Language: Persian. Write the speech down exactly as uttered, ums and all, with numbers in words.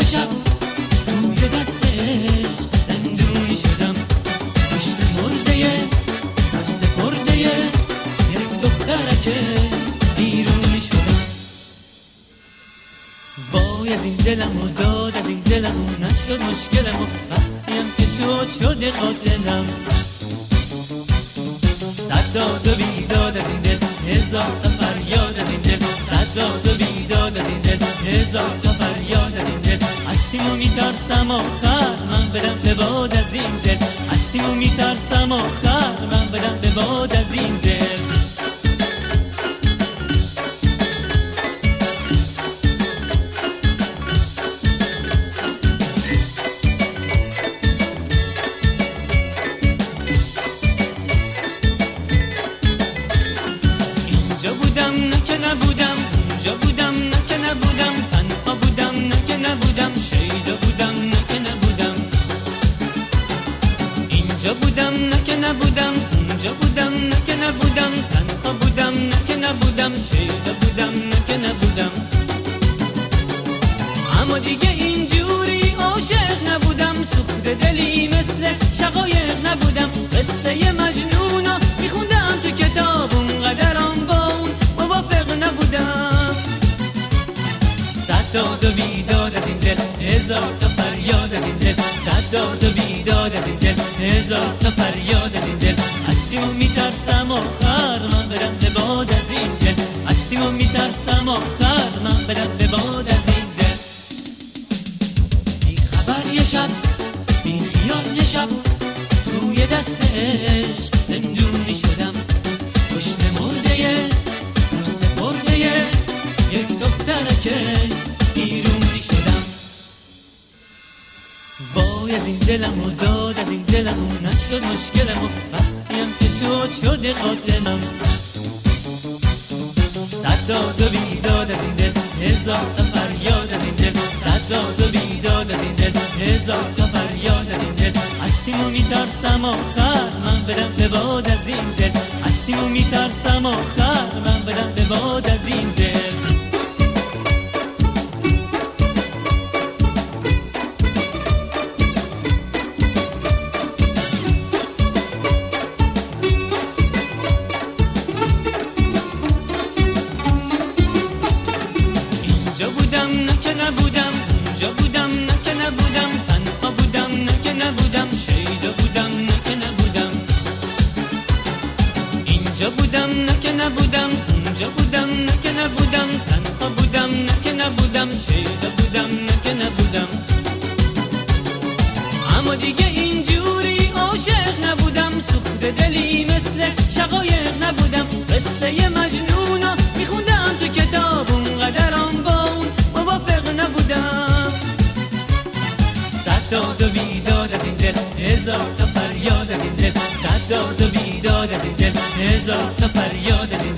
شب توی دستش زندونی شدم، پشت مرده سرسپرده یک دخترک بیرونی شدم. وای از این دلم و داد از این دلم و نشد مشکلم و وقتیم که شد شده قاتلم. صد داد و بیداد از این دل، هزار تا فریاد از این دل. صد داد و بیداد از این دل، هزار تا فریاد از این دل. هستیم و میترسم آخر من بدم به باد از این دل. هستیم و میترسم آخر من بدم به باد از این دل. اینجا بودم نه که نبودم، اونجا بودم نه که نبودم، تنها بودم نه که نبودم، شیدا بودم نه که نبودم. اینجا بودم نه که نبودم، اونجا بودم نه که نبودم، تنها بودم نه که نبودم، شیدا بودم نه که نبودم. اما دیگه اینجوری عاشق نبودم، سوخت دلی مثل شقایق نبودم. قصه مجنونو میخوندم تو کتاب، اونقدرم با اون موافق نبودم. صد داد و بیداد از این دل، هزار تا فریاد از این دل. صد داد و بیداد از این دل، هزار تا فریاد از این دل. هستیم و میترسم آخر من برم به باد از این دل. هستیم و میترسم آخر من برم به باد از این دل. بی خبر یه شب، بی خیال یه شب توی دستش زندونی شدم، پشت مرده سرسپرده یک دخترک بیرونی شدم. وای از این دلم و داد از این دلم و نشد مشکلم و وقتیم که شد شده قاتلم. صد داد و بیداد از این دل، هزار تا فریاد از این دل. صد داد و بیداد از این دل، هزار تا فریاد از این دل. هستیم و میترسم آخر من برم به باد از این دل. هستیم و میترسم آخر من برم به باد از این دل. اینجا بودم نه که نبودم، اونجا بودم نه که نبودم، تنها بودم نه که نبودم، شیدا بودم نه که نبودم. اینجا بودم نه که نبودم، اونجا بودم نه که نبودم، تنها بودم نه که نبودم، شیدا بودم نه که نبودم. اما دیگه اینجوری عاشق نبودم، سوخت دلی مثل شقایق نبودم. قصه مجنونو میخوندم تو کتاب، اونقدرم با اون موافق نبودم. صد داد و بیداد از این دل، هزار تا فریاد از این دل. صد داد و بیداد از این دل، هزار تا فریاد از این دل.